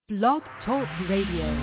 Blog Talk Radio.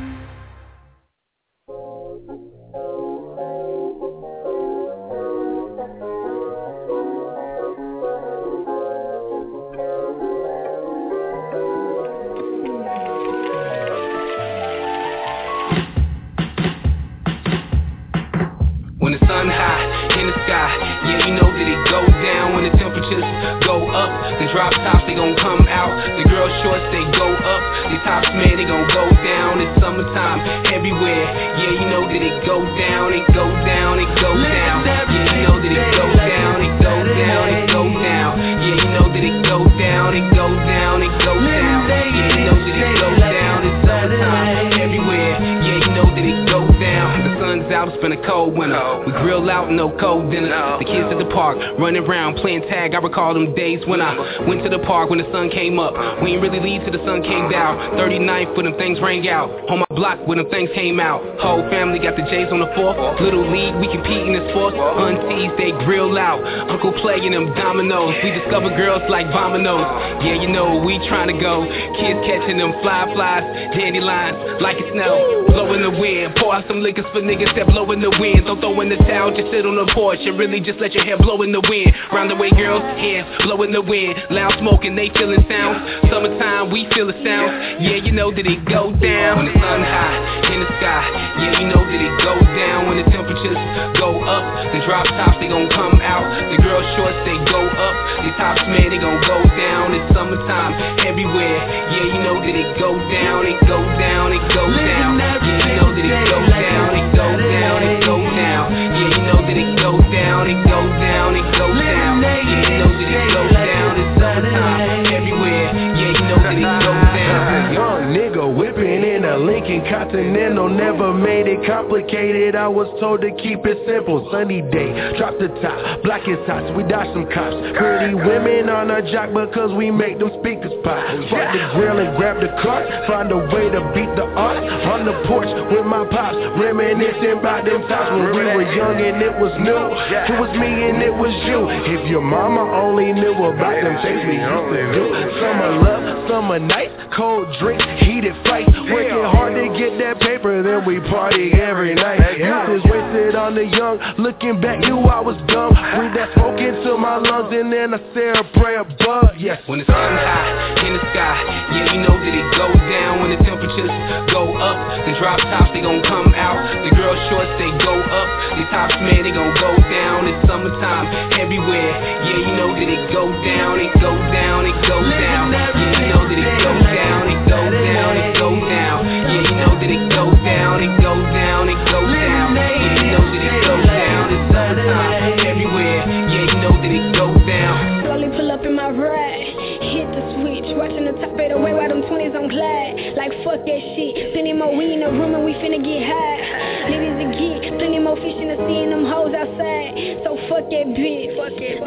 When the sun high in the sky, yeah, you know that it go down. When the temperatures go up, the drop tops, they gon' come out. The girls shorts, they go up. The tops, man, they gon' go down. It's summertime everywhere. Yeah, you know that it go down, it go down, it go down. Yeah, you know that it go down, it go down, it go down. Yeah, you know that it go down, it go down, it go down. Yeah, you know that it go down. It's summertime everywhere. Yeah, you know that it go down. The sun's out, it's been a cold winter. We grill out, no cold dinner. The kids at the park, running around, playing tag. I recall them days when I went to the park when the sun came up. We ain't really leave till the sun came down. 39th when them things rang out. On my block when them things came out. Whole family got the J's on the 4th. Little league, we compete in the sports. Aunties, they grill out. Uncle playing them dominoes. We discover girls like Vominos. Yeah, you know we trying to go. Kids catching them flies, dandelions like it snow. Blow in the wind, pour out some liquors for niggas that blow in the wind. Don't throw in the towel, just sit on the porch and really just let your hair blow in the wind. Round the way, girls, hair blow in the wind. Loud smoking, they feeling sounds. Summertime, we feel the sounds. Yeah, you know that it go down. When the sun high in the sky, yeah, you know that it go down. When the temperatures go up, the drop tops, they gon' come out. The girls shorts, they go up. The tops, man, they gon' go down. It's summertime everywhere. Yeah, you know that it go down, it go down, it go down. Yeah, you know that it go down, it go down, it go down. Yeah, you know that it go down, it go down, it go down. Yeah, you know that it go down. It's summertime everywhere. Yeah, you know that it go down. Young nigga whipping in a Lincoln Continental, never made it complicated. I was told to keep it simple. Sunny day, drop the top, block his tops, we dodge some cops. Pretty women on our jock because we make them speakers pop. Fuck the grill and grab the cart, find a way to beat the art. On the porch with my pops, reminiscing about them times when we were young and it was new. It was me and it was you. If your mama only knew about them things we used to do. Summer love, summer nights, cold drinks, heated fights. Working hard to get that paper, then we party every night. Youth is wasted on the young. Looking back, knew I was dumb. Breathe that smoke into my lungs and then I say a prayer above. Yes. When the sun high in the sky, yeah, you know that it go down. When the temperatures go up, the drop tops, they gon' come out. The girls shorts, they go up. The tops, man, they gon' go down. It's summertime everywhere. Yeah, you know that it go down, it go down, it go down. Yeah, you know that it go down, it go down, it go down. Yeah, you know that it go down, it go down, it go down. Yeah, you know that it go down. It's summertime everywhere. Yeah, you know that it go down. Slowly pull up in my ride, hit the switch, watching the top of the way while them 20s on glide. Like fuck that shit, plenty more weed in the room and we finna get high. Ladies a get, plenty more fish in the sea and them hoes outside. So fuck that bitch,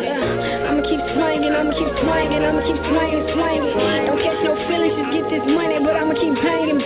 I'ma keep swinging, I'ma keep swinging, I'ma keep swinging. Don't catch no feelings, just get this money, but I'ma keep banging.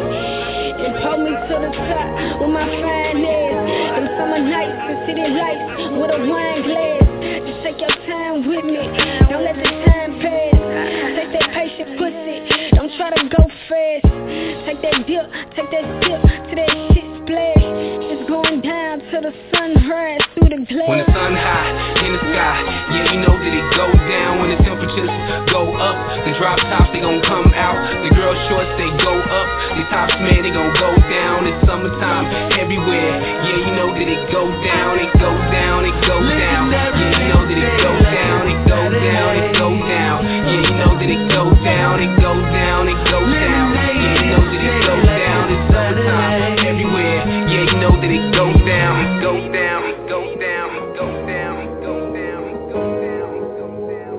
And pull me to the top with my fine ass. Them summer nights, the city lights with a wine glass. Just take your time with me, don't let the time pass. Take that patient pussy, don't try to go fast. Take that dip, take that sip to that shit splash. It's going down till the sunrise through the glass. When the sun high in the sky, yeah, you know that it go down. When the temperatures go up, the drop tops, they gon' come out. The girls shorts, they go up. The tops, man, they gon' go down. It's summertime everywhere. Yeah, you know that it go down, it go down, it go down. Yeah, you know that it go down, it go down, it go down. Yeah, you know that it go down, it go down, it go down. Yeah, you know that it go down. It's summertime everywhere. Yeah, you know that it go down, go down, go down, go down, go down, go down, go down,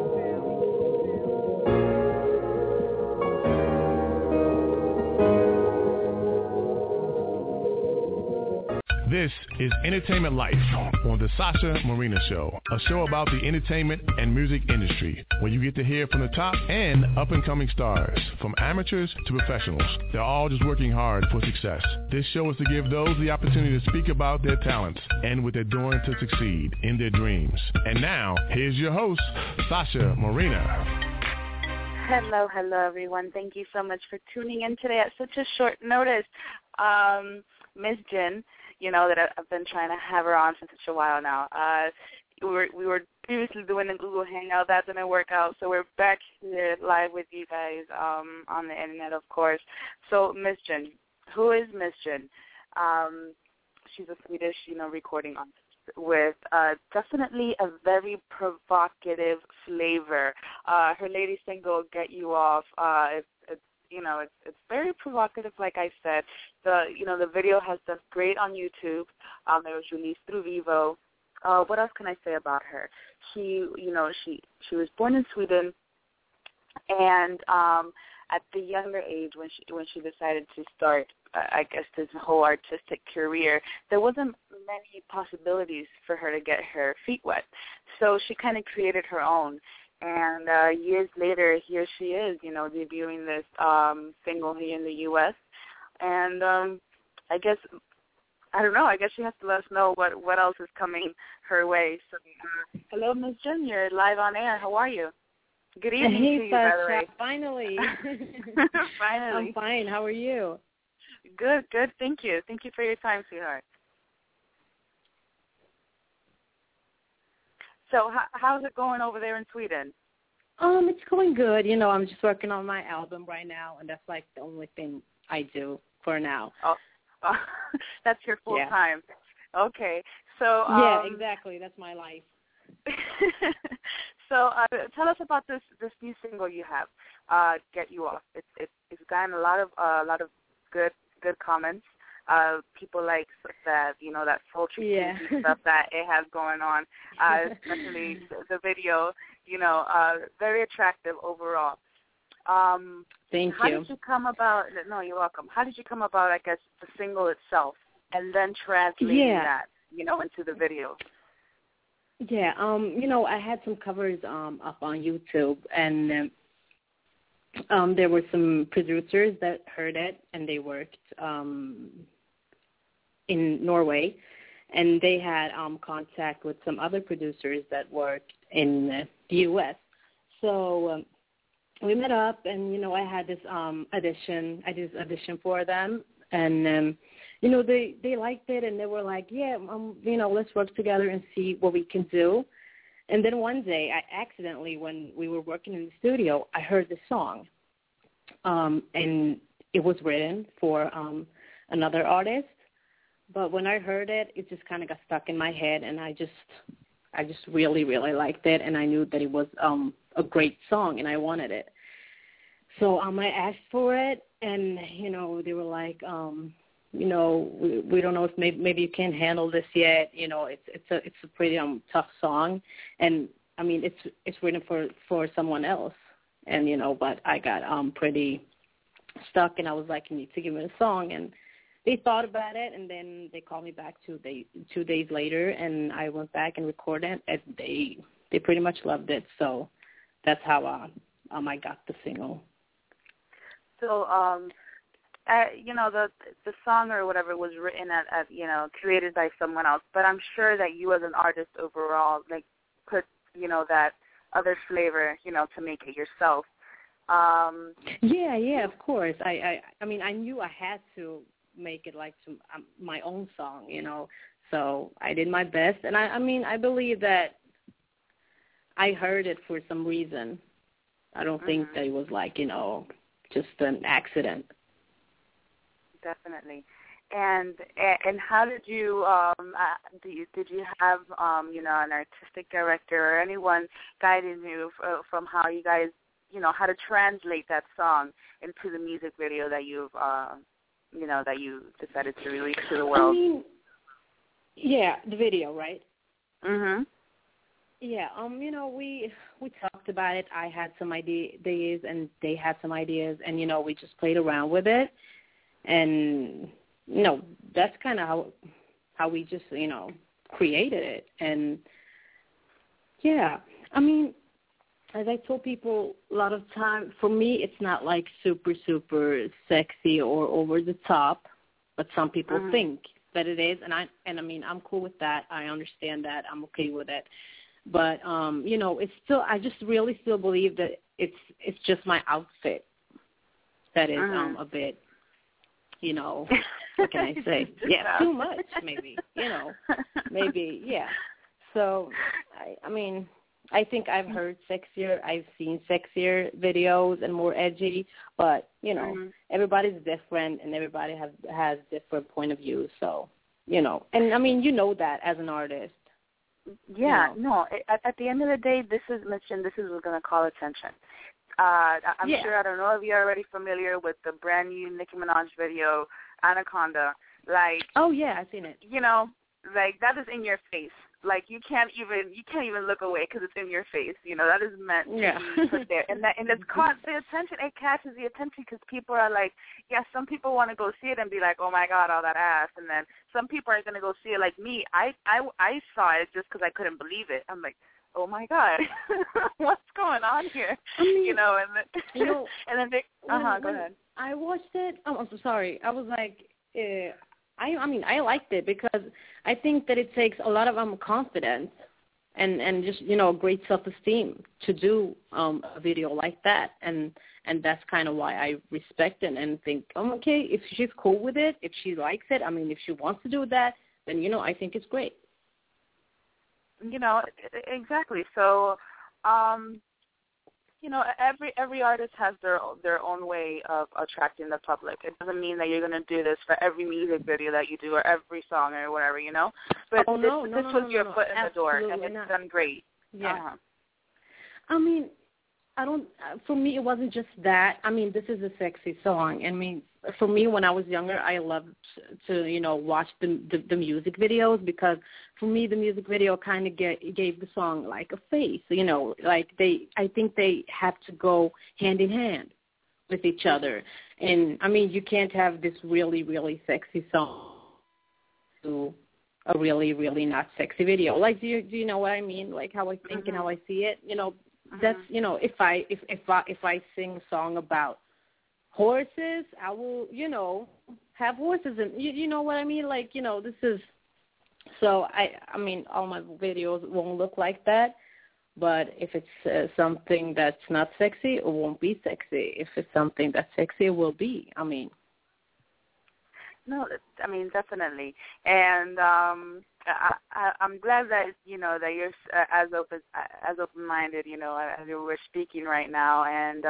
go down. This is Entertainment Life on the Sasha Marina Show, a show about the entertainment and music industry, where you get to hear from the top and up-and-coming stars, from amateurs to professionals. They're all just working hard for success. This show is to give those the opportunity to speak about their talents and what they're doing to succeed in their dreams. And now, here's your host, Sasha Marina. Hello, everyone. Thank you so much for tuning in today at such a short notice. Miss Jen, you know that I've been trying to have her on for such a while now. We were previously doing the Google Hangout. That didn't work out, so we're back here live with you guys on the internet, of course. So, Miss Jen, who is Miss Jen? She's a Swedish, recording artist with definitely a very provocative flavor. Her latest single, "Get You Off," it's very provocative. Like I said, the video has done great on YouTube. It was released through Vivo. What else can I say about her? She was born in Sweden, and at the younger age, when she decided to start, I guess, this whole artistic career, there wasn't many possibilities for her to get her feet wet. So she kind of created her own. And years later, here she is, debuting this single here in the U.S. And I guess she has to let us know what else is coming her way. So, hello, Ms. Jen, you're live on air. How are you? Good evening to you, by the way. Finally. Finally. I'm fine. How are you? Good. Thank you. Thank you for your time, sweetheart. So how's it going over there in Sweden? It's going good. I'm just working on my album right now, and that's like the only thing I do for now. Oh, that's your full time. Okay. So yeah, exactly. That's my life. So tell us about this new single you have, "Get You Off." It's gotten a lot of good comments. People like that, that sultry stuff that it has going on, especially the video, very attractive overall. Thank How you. did you come about? No, you're welcome. How did you come about, I guess, the single itself, and then translating that, into the video? Yeah, I had some covers up on YouTube, and there were some producers that heard it, and they worked in Norway, and they had contact with some other producers that worked in the U.S. So we met up, and, I had this audition. I did this audition for them, and they liked it, and they were like, yeah, let's work together and see what we can do. And then one day, I accidentally, when we were working in the studio, I heard the song, and it was written for another artist. But when I heard it, it just kind of got stuck in my head, and I just really, really liked it, and I knew that it was a great song, and I wanted it. So I asked for it, and, they were like, we don't know if maybe you can't handle this yet. It's a pretty tough song, and I mean it's written for someone else, and but I got pretty stuck, and I was like, you need to give me a song, and they thought about it, and then they called me back 2 days later, and I went back and recorded it, and they pretty much loved it. So that's how I got the single. So the song or whatever was written at created by someone else, but I'm sure that you as an artist overall put that other flavor to make it yourself. Yeah, of course. I mean I knew I had to make it like my own song, so I did my best, and I believe that I heard it for some reason. I don't think that it was like just an accident. Definitely. And how did you did you have an artistic director or anyone guiding you from how you guys how to translate that song into the music video that you've that you decided to release to the world? Yeah, the video, right? Mhm. Yeah, we talked about it. I had some ideas, and they had some ideas, and we just played around with it, and that's kind of how we just created it. And yeah, as I told people a lot of time, for me it's not like super sexy or over the top, but some people think that it is, and I'm cool with that. I understand that. I'm okay with it. But it's still, I just really still believe that it's just my outfit that is a bit, you know, what can I say? Yeah, too much maybe, you know, maybe, yeah. So, I mean, I think I've heard sexier, I've seen sexier videos and more edgy, but, you know, everybody's different and everybody has different point of view, so, you know. And, I mean, you know that as an artist. Yeah, you know. No, at the end of the day, this is what's going to call attention. I'm sure, I don't know if you're already familiar with the brand new Nicki Minaj video, Anaconda. Like, oh, yeah, I've seen it. You know, like, that is in your face. Like, you can't even look away because it's in your face. You know, that is meant to be put there. And it's caught the attention. It catches the attention because people are like, yeah, some people want to go see it and be like, oh, my God, all that ass. And then some people are going to go see it like me. I saw it just because I couldn't believe it. I'm like, oh, my God, what's going on here? I mean, you know, and then, you know, and then they, go ahead. I watched it. Oh, I'm so sorry. I was like, I mean, I liked it because I think that it takes a lot of confidence and just, you know, great self-esteem to do a video like that. And that's kind of why I respect it and think, oh, okay, if she's cool with it, if she likes it, I mean, if she wants to do that, then, you know, I think it's great. You know, exactly. So, you know, every artist has their own way of attracting the public. It doesn't mean that you're going to do this for every music video that you do or every song or whatever, you know. But this was your foot in the door, and it's done great. Yeah. I mean, for me, it wasn't just that. I mean, this is a sexy song. I mean, for me, when I was younger, I loved to, you know, watch the music videos because for me, the music video kind of gave the song like a face, you know, like I think they have to go hand in hand with each other. And I mean, you can't have this really, really sexy song to a really, really not sexy video. Like, do you know what I mean? Like how I think and how I see it, you know. That's, you know, if I sing a song about horses, I will, you know, have horses, and you know what I mean. Like, you know, this is. So I mean, all my videos won't look like that. But if it's something that's not sexy, it won't be sexy. If it's something that's sexy, it will be. I mean. No, I mean, definitely, and I'm glad that, you know, that you're as open-minded, you know, as you were speaking right now, and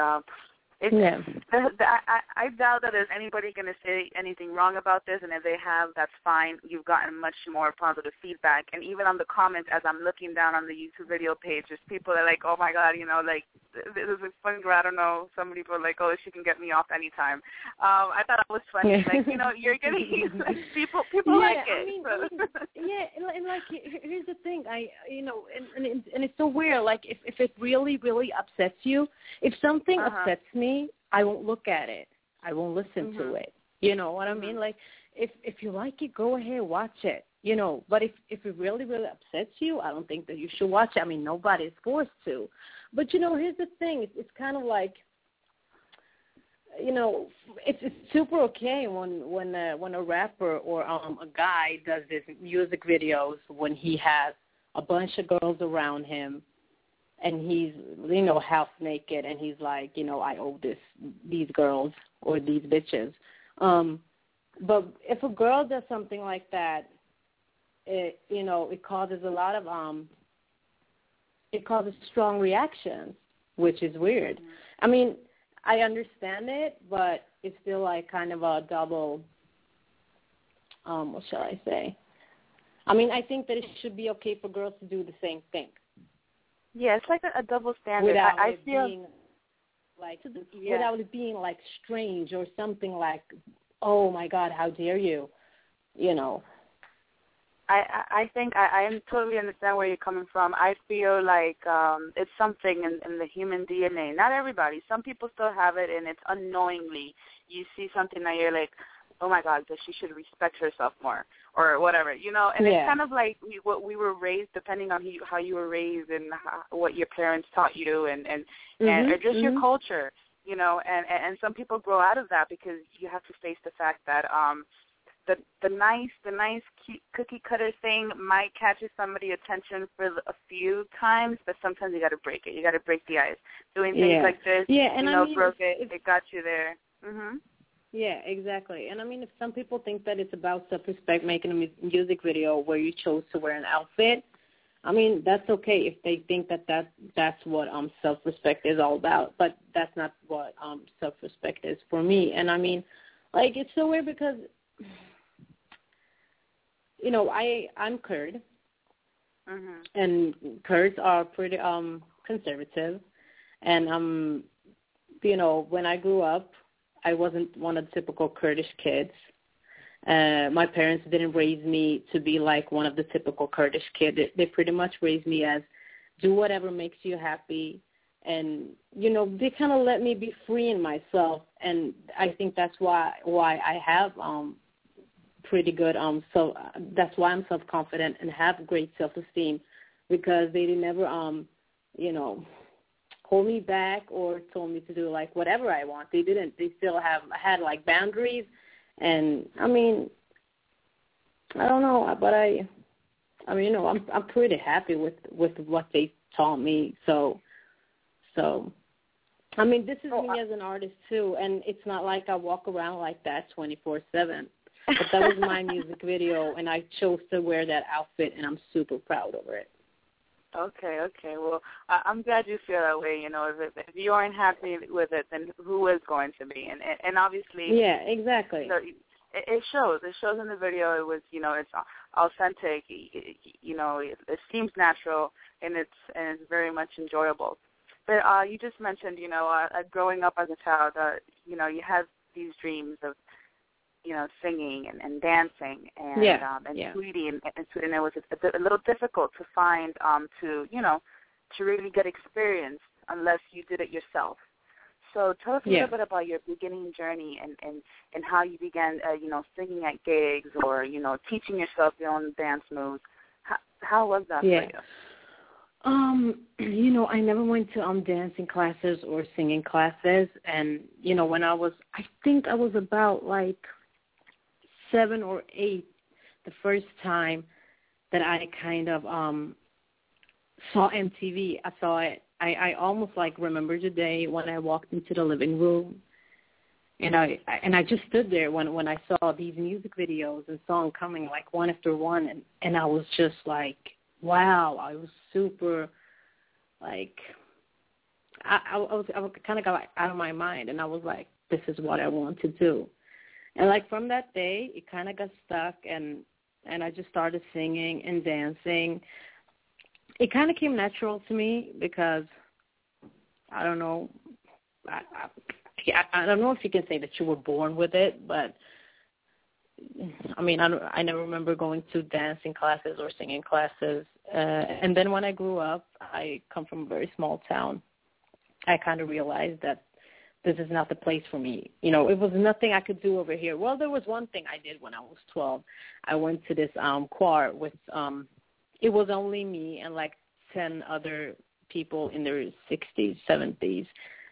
I doubt that there's anybody going to say anything wrong about this, and if they have, that's fine. You've gotten much more positive feedback, and even on the comments, as I'm looking down on the YouTube video page, there's people that are like, oh my God, you know, like, this is a fun girl, I don't know, some people are like, oh, she can get me off anytime. I thought it was funny, like, you know, you're getting, like, people like it. I mean, and like, here's the thing, you know, and it's so weird, like, if it really, really upsets you, if something upsets me, I won't look at it. I won't listen to it. You know what I mean? Like, if you like it, go ahead, watch it. You know, but if it really, really upsets you, I don't think that you should watch it. I mean, nobody is forced to. But, you know, here's the thing. It's kind of like, you know, it's super okay when a rapper or a guy does his music videos when he has a bunch of girls around him and he's, you know, half naked and he's like, you know, I owe these girls or these bitches. But if a girl does something like that, it, you know, it causes a lot of it causes strong reactions, which is weird. I mean, I understand it, but it's still like kind of a double, what shall I say? I mean, I think that it should be okay for girls to do the same thing. Yeah, it's like a double standard. Without I it feel being like, without it being like strange or something like, oh my God, how dare you, you know. I think I totally understand where you're coming from. I feel like it's something in the human DNA. Not everybody. Some people still have it, and it's unknowingly. You see something that you're like, oh, my God, that she should respect herself more or whatever, you know. And it's kind of like what we were raised, depending on how you were raised and what your parents taught you and or just your culture, you know. And some people grow out of that because you have to face the fact that the nice cookie cutter thing might catch somebody's attention for a few times, but sometimes you got to break it. You got to break the ice. Doing things like this, and I mean, broke it. It got you there. Mhm. Yeah, exactly. And I mean, if some people think that it's about self-respect, making a music video where you chose to wear an outfit, I mean, that's okay if they think that's what self-respect is all about. But that's not what self-respect is for me. And I mean, like, it's so weird because, you know, I'm Kurd, and Kurds are pretty conservative. And you know, when I grew up, I wasn't one of the typical Kurdish kids. My parents didn't raise me to be like one of the typical Kurdish kids. They pretty much raised me as do whatever makes you happy. And, you know, they kind of let me be free in myself. And I think that's why I have pretty good, so that's why I'm self-confident and have great self-esteem, because they never, you know, hold me back or told me to do like whatever I want. They didn't. They still had like boundaries, and I mean, I don't know, but I mean, you know, I'm pretty happy with what they taught me. So I mean, this is me as an artist too, and it's not like I walk around like that 24/7. But that was my music video, and I chose to wear that outfit, and I'm super proud over it. Okay. Well, I'm glad you feel that way. You know, if you aren't happy with it, then who is going to be? And obviously, yeah, exactly. It shows. It shows in the video. It was, you know, it's authentic. You know, it seems natural, and it's very much enjoyable. But you just mentioned, you know, growing up as a child, you know, you had these dreams of, you know, singing and dancing and tweeting, and it was a little difficult to find to really get experience unless you did it yourself. So tell us a little bit about your beginning journey and how you began, you know, singing at gigs or, you know, teaching yourself your own dance moves. How was that for you? You know, I never went to dancing classes or singing classes, and you know, when I think I was about like 7 or 8 the first time that I kind of saw MTV. I saw it. I almost like remember the day when I walked into the living room, and I just stood there when I saw these music videos and songs coming like one after one, and I was just like, wow. I was super like I was kind of got out of my mind, and I was like, this is what I want to do. And like from that day, it kind of got stuck, and I just started singing and dancing. It kind of came natural to me because I don't know. I don't know if you can say that you were born with it, but I mean, I never remember going to dancing classes or singing classes. And then when I grew up, I come from a very small town. I kind of realized that this is not the place for me. You know, it was nothing I could do over here. Well, there was one thing I did when I was 12. I went to this choir with, it was only me and like 10 other people in their 60s, 70s.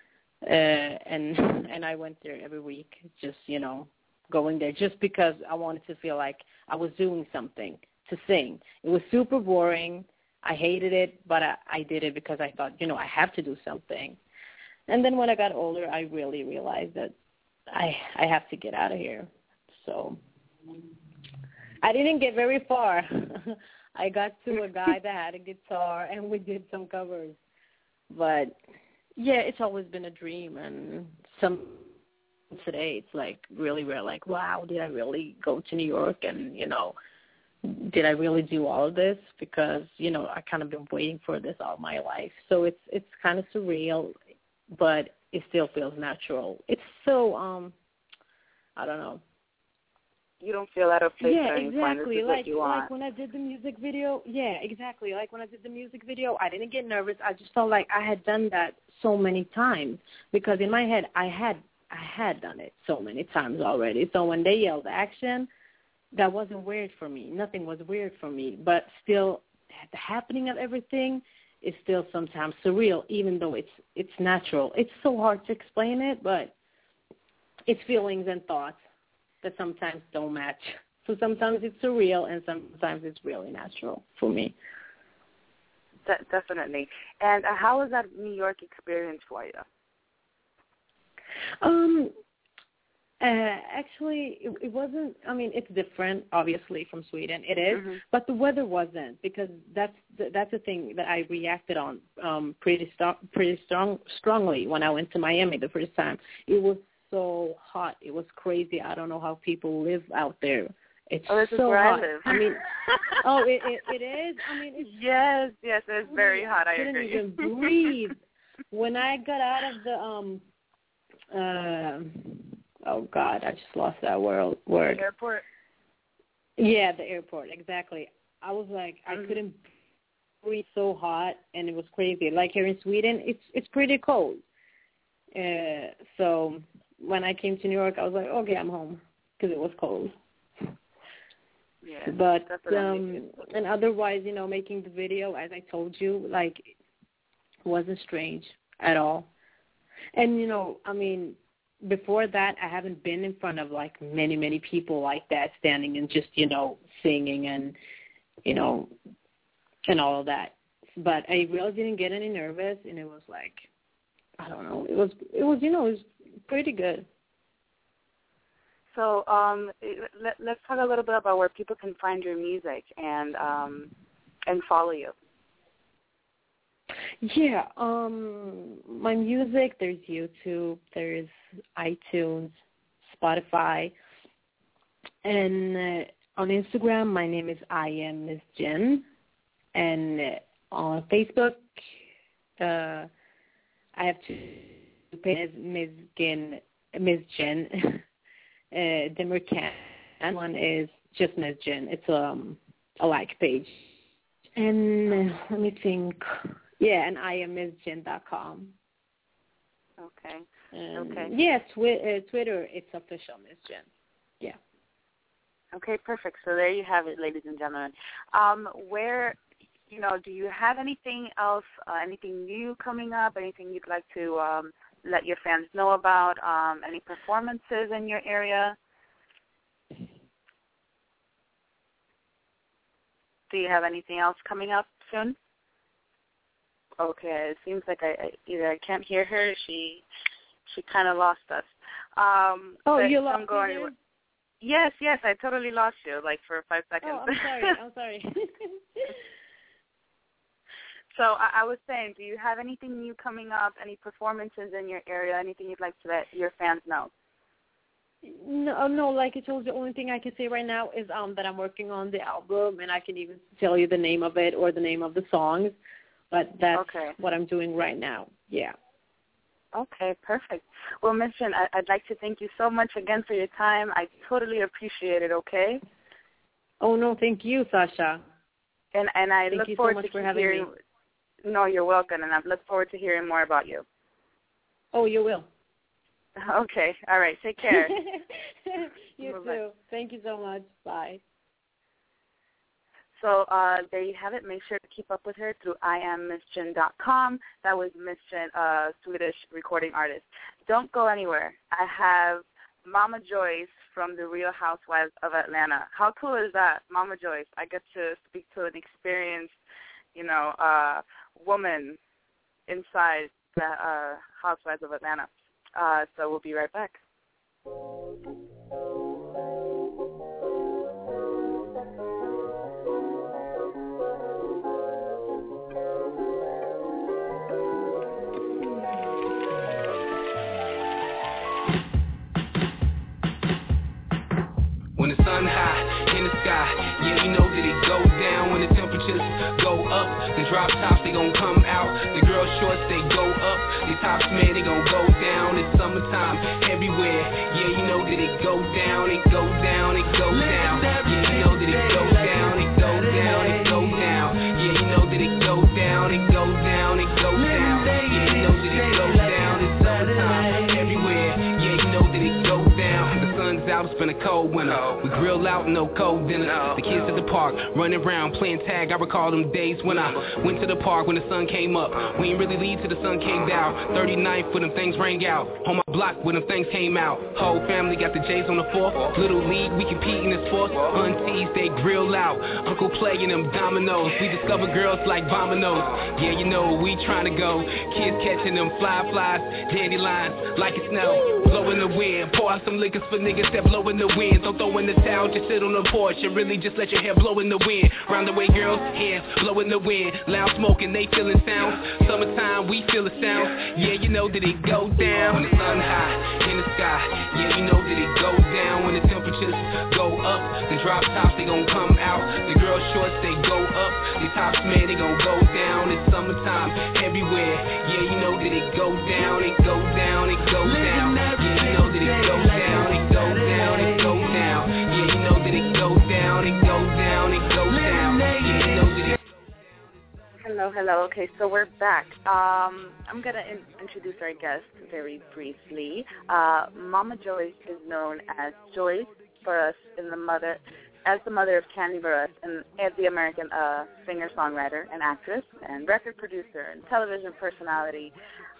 And I went there every week, just, you know, going there just because I wanted to feel like I was doing something to sing. It was super boring. I hated it, but I did it because I thought, you know, I have to do something. And then when I got older, I really realized that I have to get out of here. So I didn't get very far. I got to a guy that had a guitar, and we did some covers. But, yeah, it's always been a dream. And today it's, like, really rare, like, wow, did I really go to New York? And, you know, did I really do all of this? Because, you know, I kind of been waiting for this all my life. So it's kind of surreal, but it still feels natural. It's so, I don't know. You don't feel out of place at any exactly. point. This is what you want. Like when I did the music video, exactly. Like when I did the music video, I didn't get nervous. I just felt like I had done that so many times because in my head I had done it so many times already. So when they yelled action, that wasn't weird for me. Nothing was weird for me. But still, the happening of everything is still sometimes surreal, even though it's natural. It's so hard to explain it, but it's feelings and thoughts that sometimes don't match So sometimes it's surreal and sometimes it's really natural for me. Definitely. And how was that New York experience for you? Actually, it wasn't. I mean, it's different, obviously, from Sweden. It is, but the weather wasn't, because that's the thing that I reacted on pretty strongly when I went to Miami the first time. It was so hot. It was crazy. I don't know how people live out there. It's so hot. I mean, it is. I mean, it's, yes, it's very hot. I couldn't agree. even breathe. When I got out of the oh God, I just lost that word. The airport. Yeah, the airport, exactly. I was like, I couldn't breathe, so hot, and it was crazy. Like here in Sweden, it's pretty cold. So when I came to New York, I was like, okay, I'm home, because it was cold. Yeah, but and otherwise, you know, making the video, as I told you, like, wasn't strange at all. And, you know, I mean, before that, I haven't been in front of, like, many people like that, standing and just, you know, singing and, you know, and all of that. But I really didn't get any nervous, and it was like, I don't know, it was you know, it was pretty good. So let's talk a little bit about where people can find your music and follow you. Yeah, my music, there's YouTube, there's iTunes, Spotify, and on Instagram, my name is I Am Miss Jen, and on Facebook, I have two pages, Miss Jen. Demercan, and one is just Miss Jen. It's a like page. And let me think. Yeah, and IamMissJen.com. Okay. And okay. Yeah, Twitter, it's official Miss Jen. Yeah. Okay, perfect. So there you have it, ladies and gentlemen. Where, you know, do you have anything else, anything new coming up, anything you'd like to let your fans know about, any performances in your area? Do you have anything else coming up soon? Okay, it seems like I either I can't hear her, she kind of lost us. You lost me? Yes, I totally lost you, like for 5 seconds. Oh, I'm sorry. So I was saying, do you have anything new coming up, any performances in your area, anything you'd like to let your fans know? No, like I told you, the only thing I can say right now is that I'm working on the album, and I can even tell you the name of it or the name of the songs, but that's what I'm doing right now. Yeah. Okay, perfect. Well, Ms. Jen, I'd like to thank you so much again for your time. I totally appreciate it, okay? Oh, no, thank you, Sasha. And I look forward so much to for having me. No, you're welcome, and I look forward to hearing more about you. Oh, you will. Okay. All right. Take care. You Bye-bye. too. Thank you so much. Bye. So there you have it. Make sure to keep up with her through IamMissJen.com. That was Miss Jen, Swedish recording artist. Don't go anywhere. I have Mama Joyce from the Real Housewives of Atlanta. How cool is that, Mama Joyce? I get to speak to an experienced, you know, woman inside the Housewives of Atlanta. So we'll be right back. When the sun high in the sky, yeah, you know that it go down. When the temperatures go up, the drop tops, they gon' come out. The girl shorts, they go up. The tops, man, they gon' go down. It's summertime everywhere. Yeah, you know that it go down, it go down, it go down. Yeah, you know that it go down, it go down, it go down. Yeah, you know that it go down, it go down, it go down. Yeah, you know that it go down. It's summertime everywhere. Yeah, you know that it go down. The sun's out out, it's been a cold winter. We grill out, no cold dinner. The kids at the park, running around, playing tag. I recall them days when I went to the park when the sun came up. We ain't really leave till the sun came down. 39th when them things rang out. On my block when them things came out. Whole family got the J's on the 4th. Little league, we compete in this force. Aunties, they grill out. Uncle playing them dominoes. We discover girls like Vominos. Yeah, you know we trying to go. Kids catching them flies, dandelions like it snow. Blow in the wind, pour out some liquors for niggas that blow in the wind. Don't throw in the towel, just sit on the porch and really just let your hair blow in the wind. Round the way, girls, hands blow in the wind. Loud smoking, they feeling sounds. Summertime, we feel the sounds. Yeah, you know that it go down when the sun high in the sky. Yeah, you know that it go down when the temperatures go up. The drop tops, they gon' come out. The girl shorts, they go up. The tops, man, they gon' go down. It's summertime everywhere. Yeah, you know that it go down, it go down, it go down. Yeah, you know that it go down, it go down, it go down. Yeah, you know that it go down, it go down, it go down. Yeah, you know that it. Hello. Okay, so we're back. I'm going to introduce our guest very briefly. Mama Joyce is known as Joyce Burruss as the mother of Kandi Burruss, and the American singer-songwriter and actress and record producer and television personality.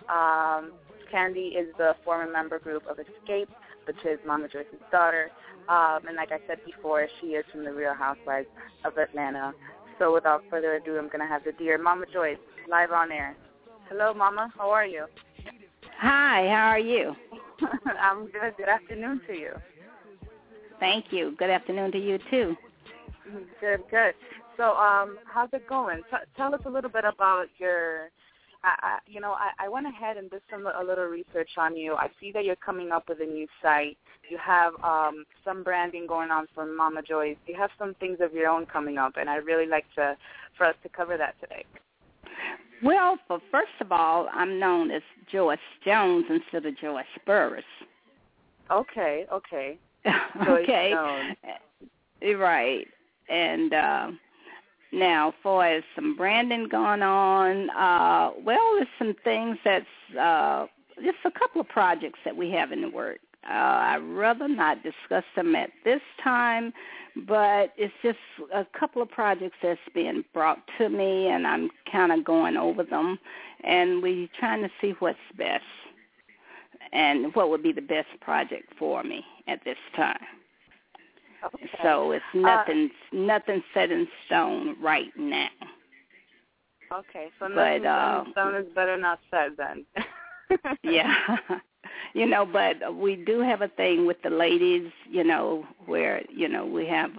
Kandi is the former member group of Escape, which is Mama Joyce's daughter. And like I said before, she is from the Real Housewives of Atlanta. So without further ado, I'm going to have the dear Mama Joyce live on air. Hello, Mama. How are you? Hi. How are you? I'm good. Good afternoon to you. Thank you. Good afternoon to you, too. Good. So how's it going? Tell us a little bit about your I went ahead and did a little research on you. I see that you're coming up with a new site. You have some branding going on for Mama Joyce. You have some things of your own coming up, and I'd really like for us to cover that today. Well, first of all, I'm known as Joyce Jones instead of Joyce Burruss. Okay. Okay. Right. And now, for as some branding going on, there's some things that's just a couple of projects that we have in the work. I'd rather not discuss them at this time, but it's just a couple of projects that's been brought to me, and I'm kind of going over them, and we're trying to see what's best and what would be the best project for me at this time. Okay. So it's nothing set in stone right now. Okay, so nothing set in stone is better not said then. Yeah. But we do have a thing with the ladies, where, we have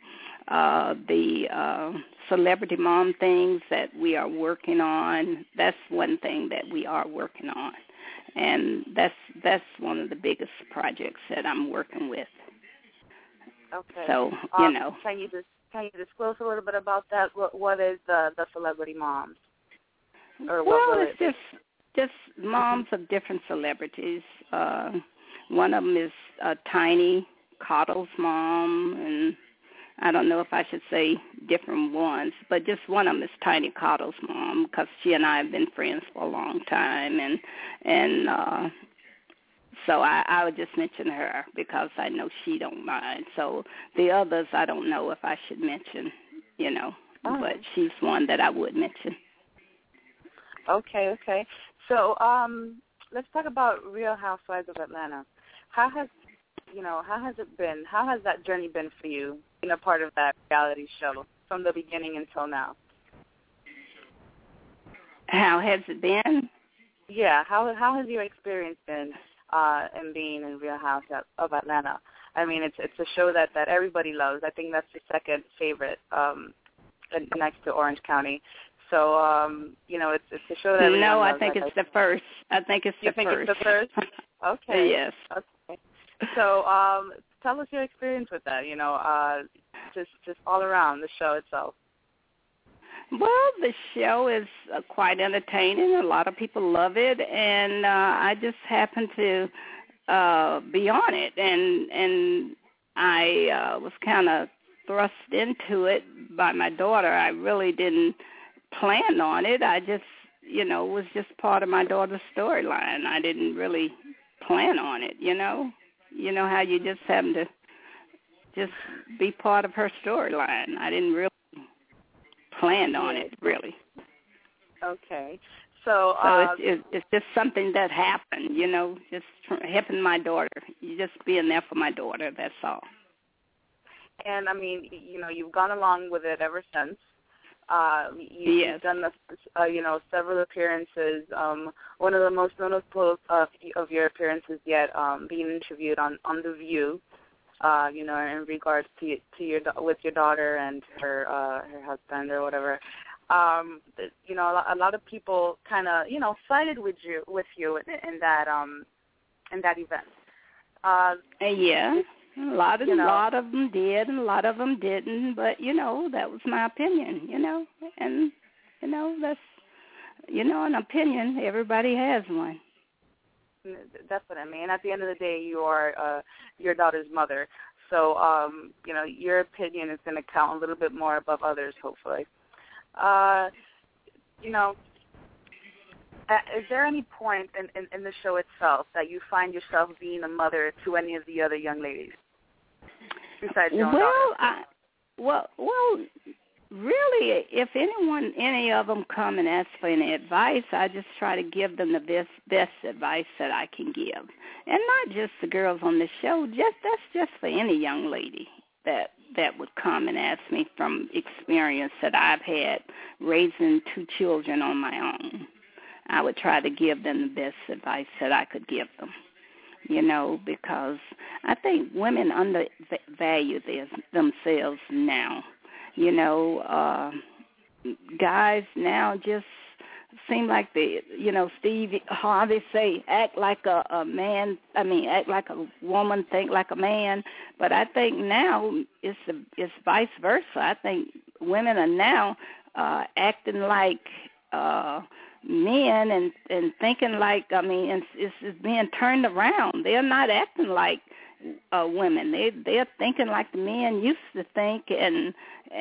the celebrity mom things that we are working on. That's one thing that we are working on. And that's one of the biggest projects that I'm working with. Okay. So, Can you disclose a little bit about that? What is the celebrity moms? It's just moms of different celebrities. One of them is Tiny Cottle's mom, and I don't know if I should say different ones, but just one of them is Tiny Cottle's mom, because she and I have been friends for a long time, and so I would just mention her because I know she don't mind. So the others I don't know if I should mention, but she's one that I would mention. Okay. So let's talk about Real Housewives of Atlanta. How has it been? How has that journey been for you, being a part of that reality show from the beginning until now? How has it been? Yeah, how has your experience been in being in Real House of Atlanta? I mean, it's a show that everybody loves. I think that's the second favorite next to Orange County. So, it's a show that everyone loves. No, I think it's the first. I think it's the first. You think it's the first? Okay. Yes. Okay. So, tell us your experience with that, just all around the show itself. Well, the show is quite entertaining. A lot of people love it, and I just happen to be on it, and I was kind of thrust into it by my daughter. I really didn't plan on it. I just, it was just part of my daughter's storyline. I didn't really plan on it, You know how you just having to just be part of her storyline. I didn't really plan on it, really. Okay. So it's just something that happened, you know, just helping my daughter. Just being there for my daughter, that's all. And, I mean, you know, you've gone along with it ever since. You've done, several appearances. One of the most notable of your appearances yet being interviewed on The View, in regards to with your daughter and her husband or whatever. A lot of people kind of, sided with you in that event. A lot of them did, and a lot of them didn't. But that was my opinion. And that's an opinion. Everybody has one. That's what I mean. At the end of the day, you are your daughter's mother, so your opinion is going to count a little bit more above others, hopefully. Is there any point in the show itself that you find yourself being a mother to any of the other young ladies besides your own daughter? Well, really, if any of them come and ask for any advice, I just try to give them the best advice that I can give, and not just the girls on the show. That's just for any young lady that would come and ask me from experience that I've had raising 2 children on my own. I would try to give them the best advice that I could give them, because I think women undervalue themselves now. Guys now just seem like Steve Harvey say, act like a man. Act like a woman, think like a man. But I think now it's vice versa. I think women are now acting like men and thinking like, it's being turned around. They're not acting like women. They're thinking like the men used to think and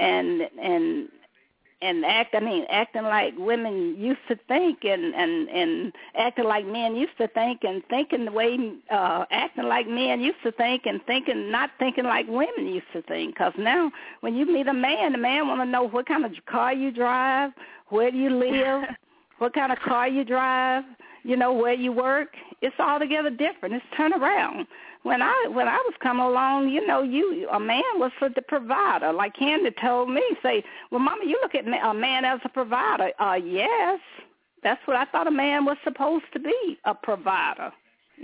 acting like women used to think and acting like men used to think and thinking the way, acting like men used to think and not thinking like women used to think. Because now when you meet a man, the man want to know what kind of car you drive, where do you live, what kind of car you drive, where you work. It's altogether different. It's turned around. When I was coming along, a man was for the provider. Like Candy told me, say, well, Mama, you look at a man as a provider. Yes, that's what I thought a man was supposed to be, a provider.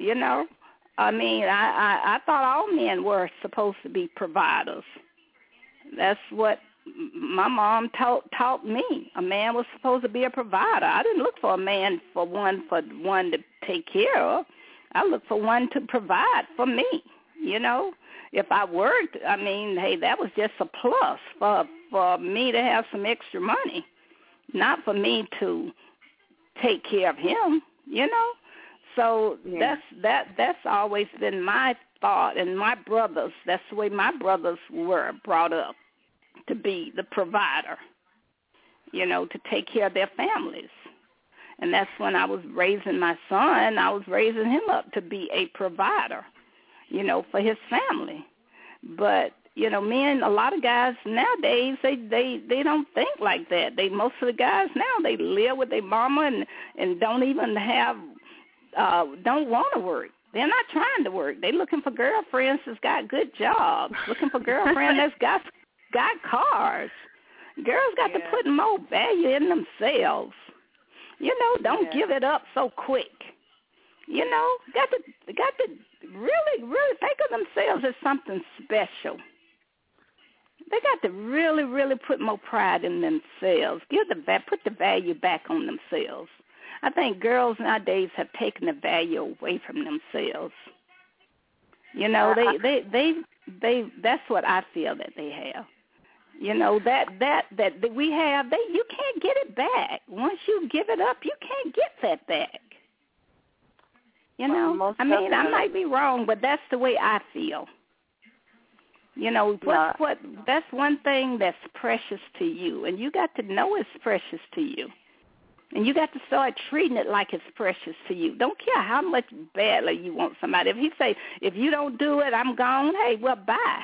I thought all men were supposed to be providers. That's what my mom taught me. A man was supposed to be a provider. I didn't look for a man for one to take care of. I looked for one to provide for me. If I worked, that was just a plus for me to have some extra money, not for me to take care of him. So that's always been my thought, and my brothers. That's the way my brothers were brought up, to be the provider, to take care of their families. And that's when I was raising my son. I was raising him up to be a provider, for his family. But, men, a lot of guys nowadays, they don't think like that. Most of the guys now, they live with their mama and don't even don't want to work. They're not trying to work. They're looking for girlfriends that's got good jobs, looking for girlfriends that's got cars. Girls got to put more value in themselves. Don't give it up so quick. Got to really, really think of themselves as something special. They got to really, really put more pride in themselves. Put the value back on themselves. I think girls nowadays have taken the value away from themselves. They that's what I feel that they have. That we have, you can't get it back. Once you give it up, you can't get that back. I might be wrong, but that's the way I feel. That's one thing that's precious to you, and you got to know it's precious to you. And you got to start treating it like it's precious to you. Don't care how much badly you want somebody. If he say, if you don't do it, I'm gone, hey, well, bye.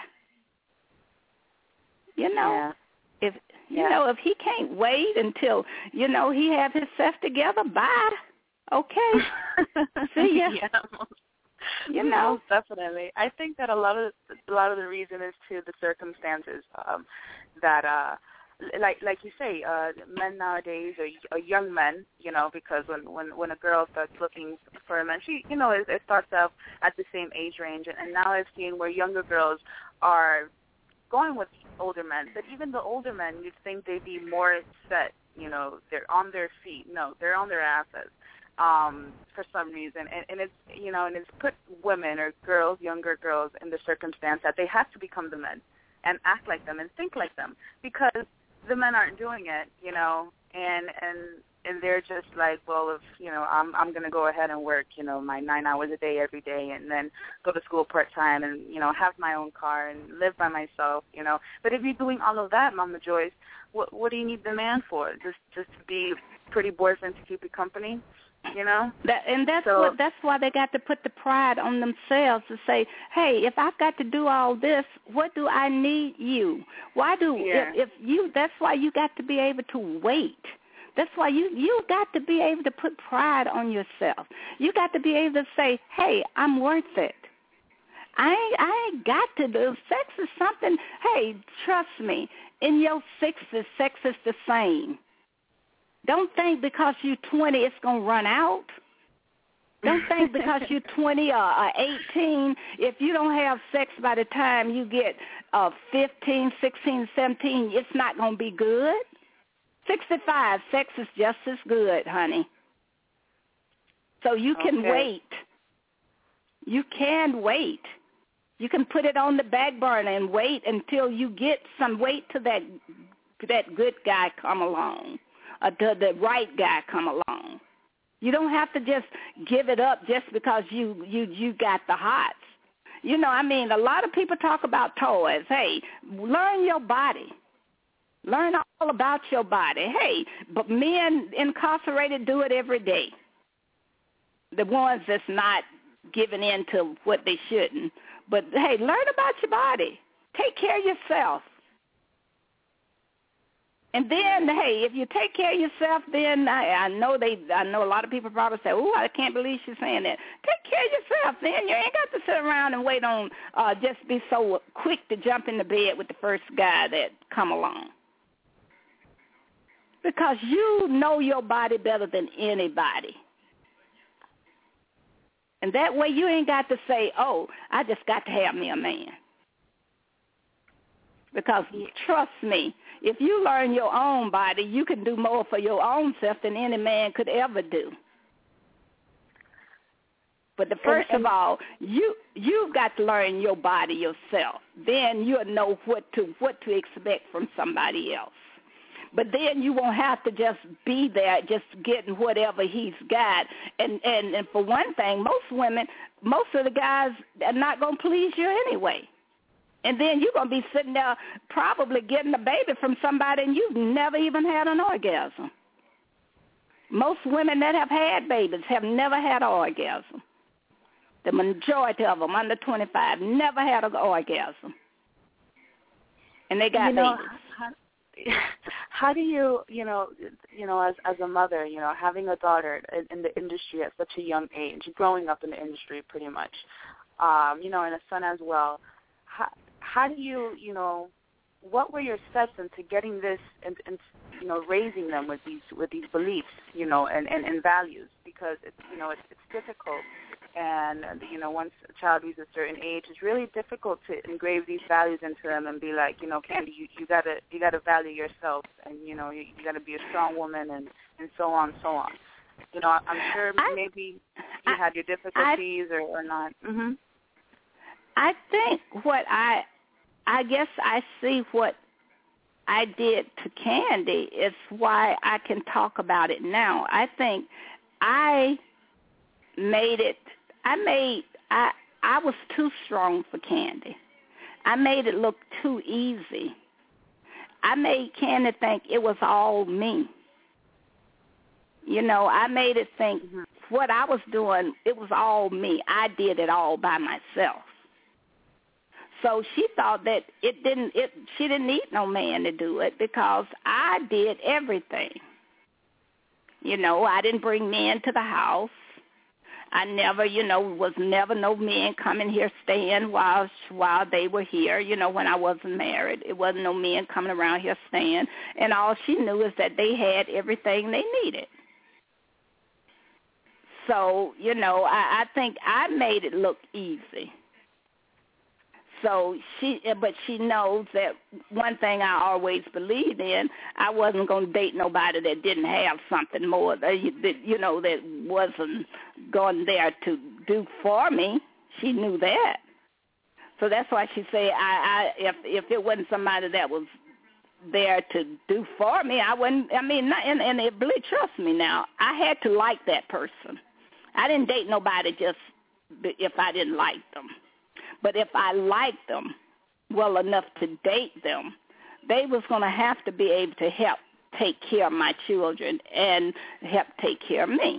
You know, if if he can't wait until, he have himself together, bye. Okay. See ya. Yeah. Definitely. I think that a lot of the reason is to the circumstances that like you say, men nowadays are young men, because when a girl starts looking for a man, she, it starts off at the same age range, and now I've seen where younger girls are going with older men, but even the older men, you'd think they'd be more set, they're on their feet. No, they're on their asses for some reason, and it's, and it's put women or girls, younger girls, in the circumstance that they have to become the men and act like them and think like them, because the men aren't doing it, and they're just like, well, if, I'm going to go ahead and work, my 9 hours a day every day, and then go to school part-time and, have my own car and live by myself, But if you're doing all of that, Mama Joyce, what do you need the man for? Just to be a pretty boyfriend to keep you company? That's why they got to put the pride on themselves to say, hey, if I've got to do all this, what do I need you? That's why you got to be able to wait. That's why you got to be able to put pride on yourself. You got to be able to say, hey, I'm worth it. I ain't got to do. Sex is something, hey, trust me, in your 60s, sex is the same. Don't think because you're 20 it's going to run out. Don't think because you're 20 or 18, if you don't have sex by the time you get 15, 16, 17, it's not going to be good. 65, sex is just as good, honey. So you can wait. You can wait. You can put it on the back burner and wait until you get wait till that good guy come along. The right guy come along. You don't have to just give it up just because you got the hots. A lot of people talk about toys. Hey, learn your body. Learn all about your body. Hey, but men incarcerated do it every day. The ones that's not giving in to what they shouldn't. But, hey, learn about your body. Take care of yourself. And then, hey, if you take care of yourself, then I know a lot of people probably say, oh, I can't believe she's saying that. Take care of yourself, then. You ain't got to sit around and wait on, just be so quick to jump in the bed with the first guy that come along. Because you know your body better than anybody. And that way you ain't got to say, oh, I just got to have me a man. Because trust me, if you learn your own body, you can do more for your own self than any man could ever do. But first of all, you've got to learn your body yourself. Then you'll know what to expect from somebody else. But then you won't have to just be there just getting whatever he's got. And for one thing, most of the guys are not going to please you anyway. And then you're going to be sitting there probably getting a baby from somebody and you've never even had an orgasm. Most women that have had babies have never had an orgasm. The majority of them, under 25, never had an orgasm. And they got babies. How do you, as a mother, having a daughter in the industry at such a young age, growing up in the industry pretty much, and a son as well, how do you, what were your steps into getting this and raising them with these beliefs, and values? Because it's difficult, and once a child reaches a certain age, it's really difficult to engrave these values into them and be like, Candy, you gotta value yourself, and you gotta be a strong woman, and so on and so on. I'm sure maybe you had your difficulties or not. Mm-hmm. I think I guess I see what I did to Candy is why I can talk about it now. I think I was too strong for Candy. I made it look too easy. I made Candy think it was all me. I made it think what I was doing, it was all me. I did it all by myself. So she thought that she didn't need no man to do it because I did everything. I didn't bring men to the house. I never, was never no men coming here staying while they were here, when I wasn't married. It wasn't no men coming around here staying. And all she knew is that they had everything they needed. So, I think I made it look easy. So but she knows that one thing I always believed in, I wasn't going to date nobody that didn't have something more, that wasn't going there to do for me. She knew that. So that's why she said, if it wasn't somebody that was there to do for me, I wouldn't, and believe, trust me now, I had to like that person. I didn't date nobody just if I didn't like them. But if I liked them well enough to date them, they was going to have to be able to help take care of my children and help take care of me.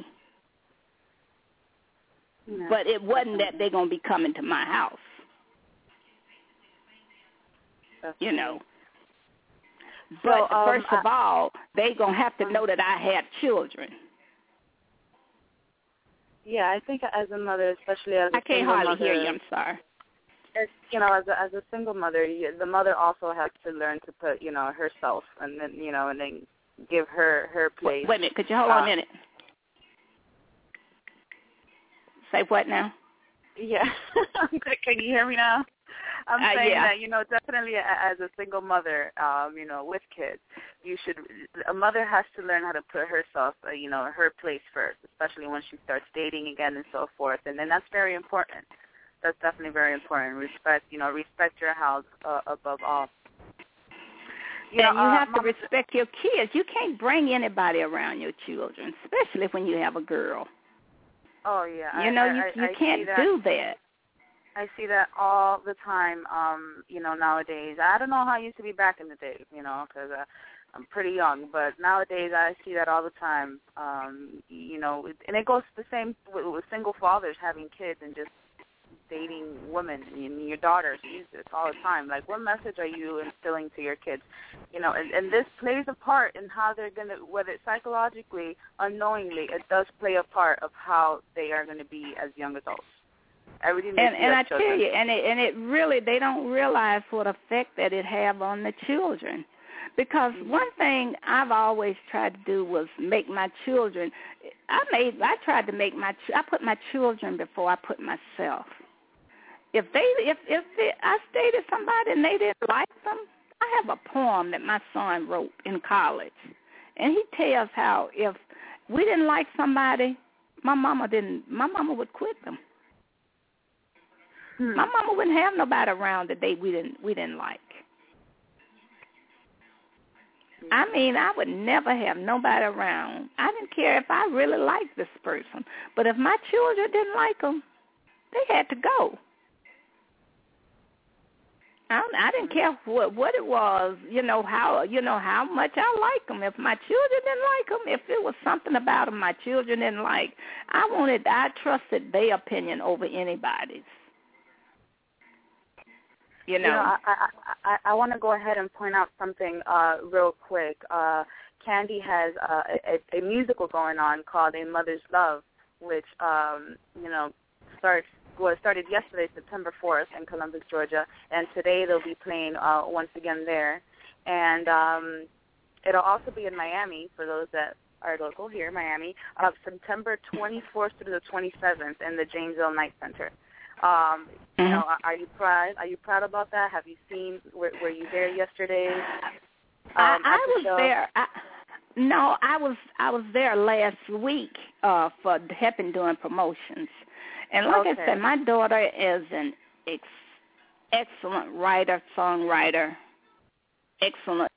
Yeah. But it wasn't that they're going to be coming to my house. But first of all, they're going to have to know that I had children. Yeah, I think as a mother, especially as a I can't hardly hear you. I'm sorry. As a single mother, the mother also has to learn to put, herself, and then, and then give her place. Wait a minute. Could you hold on a minute? Say what now? Yeah. Can you hear me now? I'm saying that, definitely as a single mother, with kids, a mother has to learn how to put herself, her place first, especially when she starts dating again and so forth. And then that's very important. That's definitely very important. Respect your house above all. And you have to respect your kids. You can't bring anybody around your children, especially when you have a girl. Oh, yeah. You can't do that. I see that all the time, nowadays. I don't know how it used to be back in the day, because I'm pretty young. But nowadays I see that all the time, and it goes the same with single fathers having kids and just dating women and your daughters use this all the time. Like, what message are you instilling to your kids? And this plays a part in how they're going to, whether it's psychologically, unknowingly, it does play a part of how they are going to be as young adults. Everything. And I tell you, and it really, they don't realize what effect that it have on the children. Because one thing I've always tried to do was make my children. I put my children before I put myself. If I dated somebody and they didn't like them, I have a poem that my son wrote in college, and he tells how if we didn't like somebody, my mama would quit them. My mama wouldn't have nobody around that we didn't like. I would never have nobody around. I didn't care if I really liked this person, but if my children didn't like them, they had to go. I didn't care what it was, how much I liked them. If my children didn't like them, if it was something about them my children didn't like, I trusted their opinion over anybody's. I want to go ahead and point out something real quick. Candy has a musical going on called A Mother's Love, which started yesterday, September 4th, in Columbus, Georgia, and today they'll be playing once again there. And it'll also be in Miami for those that are local here, Miami, September 24th through the 27th in the Janesville Night Center. Are you proud? Are you proud about that? Have you seen? Were you there yesterday? I was there. I was there last week for helping doing promotions. And like I said, my daughter is an excellent writer, songwriter, excellent